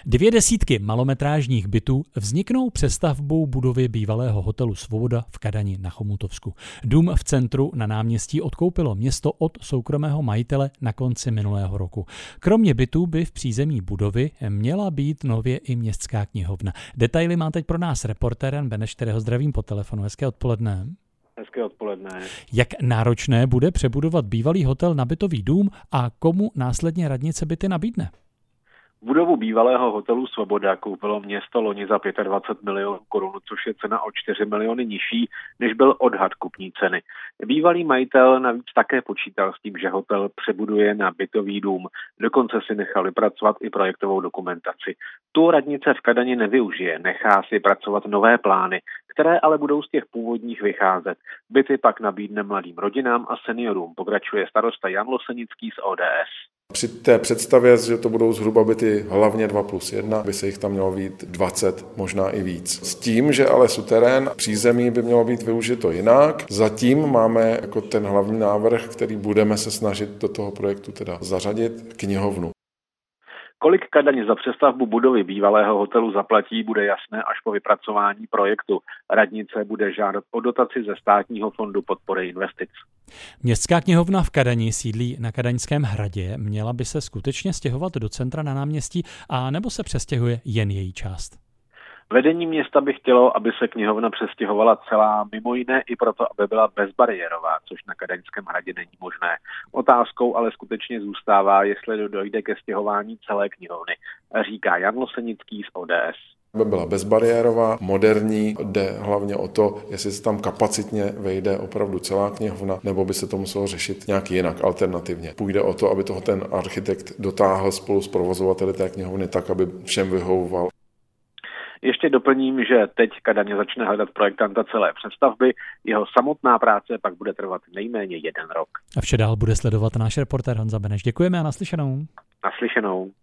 2 desítky malometrážních bytů vzniknou přestavbou budovy bývalého hotelu Svoboda v Kadani na Chomutovsku. Dům v centru na náměstí odkoupilo město od soukromého majitele na konci minulého roku. Kromě bytů by v přízemí budovy měla být nově i městská knihovna. Detaily má teď pro nás reportér Jan Beneš, kterého zdravím po telefonu. Hezké odpoledne. Hezké odpoledne. Jak náročné bude přebudovat bývalý hotel na bytový dům a komu následně radnice byty nabídne? Budovu bývalého hotelu Svoboda koupilo město loni za 25 milionů korun, což je cena o 4 miliony nižší, než byl odhad kupní ceny. Bývalý majitel navíc také počítal s tím, že hotel přebuduje na bytový dům. Dokonce si nechal vypracovat i projektovou dokumentaci. Tu radnice v Kadani nevyužije, nechá si pracovat nové plány, které ale budou z těch původních vycházet. Byty pak nabídne mladým rodinám a seniorům, pokračuje starosta Jan Losenický z ODS. Při té představě, že to budou zhruba byty hlavně 2+1, by se jich tam mělo být 20, možná i víc. S tím, že ale suterén přízemí by mělo být využito jinak. Zatím máme jako ten hlavní návrh, který budeme se snažit do toho projektu teda zařadit, knihovnu. Kolik Kadaň za přestavbu budovy bývalého hotelu zaplatí, bude jasné až po vypracování projektu. Radnice bude žádat o dotaci ze Státního fondu podpory investic. Městská knihovna v Kadani sídlí na Kadaňském hradě. Měla by se skutečně stěhovat do centra na náměstí, a nebo se přestěhuje jen její část? Vedení města by chtělo, aby se knihovna přestěhovala celá, mimo jiné i proto, aby byla bezbariérová, což na Kadaňském hradě není možné. Otázkou ale skutečně zůstává, jestli dojde ke stěhování celé knihovny, říká Jan Losenický z ODS. Aby byla bezbariérová, moderní, jde hlavně o to, jestli se tam kapacitně vejde opravdu celá knihovna, nebo by se to muselo řešit nějak jinak, alternativně. Půjde o to, aby toho ten architekt dotáhl spolu s provozovateli té knihovny tak, aby všem vyhovoval. Ještě doplním, že teď Kadaň začne hledat projektanta celé přestavby, jeho samotná práce pak bude trvat nejméně 1 rok. A vše dál bude sledovat náš reportér Honza Beneš. Děkujeme a naslyšenou. Naslyšenou.